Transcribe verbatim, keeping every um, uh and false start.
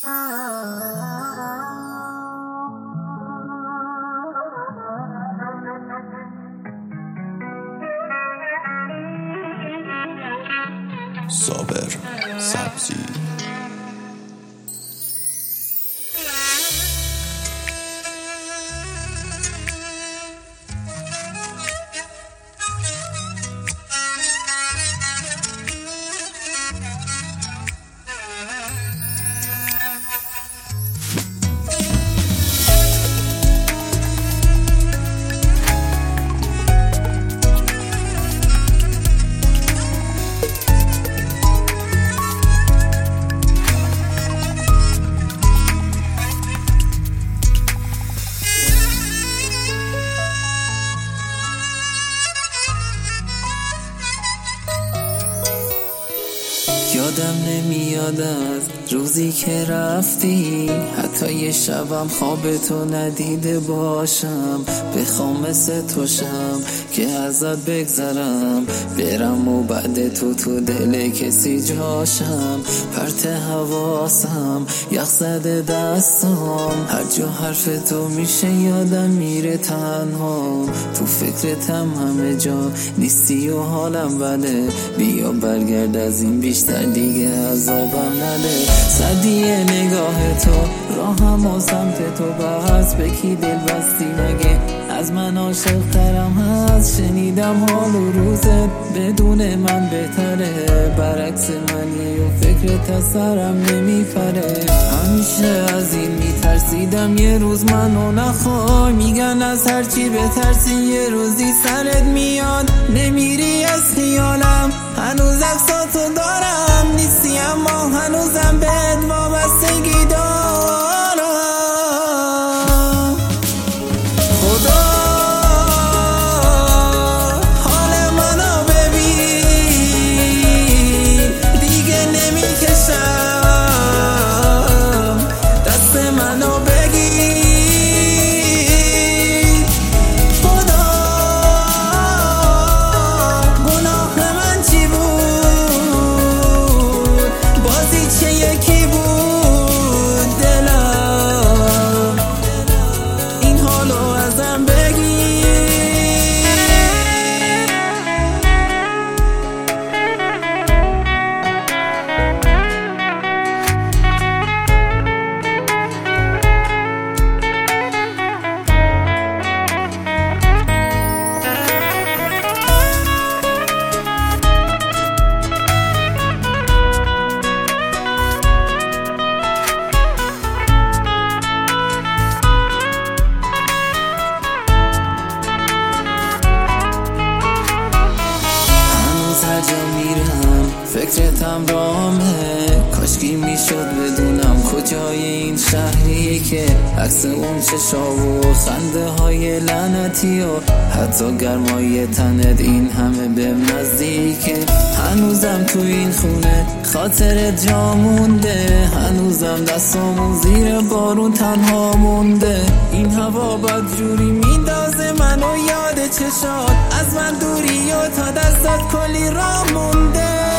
صابر سبزی. یادم نمیاد از روزی که رفتی، حتی یه شبم خواب تو ندیده باشم. بخوام مثل تو شم که ازت بگذرم، برم و بعد تو تو دل کسی جاشم. پرت حواسم یخ زده دستام، هر جا حرف تو میشه یادم میره تنها. تو فکرتم همه جا نیستی و حالم بده، بیا برگرد از این بیشتر دیگه عذابم نده. صدی نگاه تو راهم و سمت تو بس، به کی دل بستی مگه از من عاشق ترم هست؟ شنیدم حال و روزت بدون من بهتره، برعکس منی و فکرت از سرم نمیپره. همیشه از این میترسیدم یه روز منو نخوای، میگن از هرچی بترسی یه روزی سرت میاد. نمیری از خیالم، هنوز عکساتو دارم، نیستی اما هنوزم بهت وابستگی دارم. خدا حال منو ببین، دیگه نمیکشم، دست منو بگیر. خدا گناه من چی بود، بازی چه یکی بود دلم، این حالو ازم بگیر. هر جا میرم فکرتم رامه، کاشکی میشد بدونم کجای این شهریه که عکس اون چشا و خنده های لعنتی و حتی گرمای تنت این همه بهم نزدیکه. هنوزم تو این خونه خاطرت جا مونده، هنوزم دستامون زیر بارون تنها مونده. این هوا بدجوری میندازه منو یاد چشات، از من دوری و تا دستات کلی راه مونده.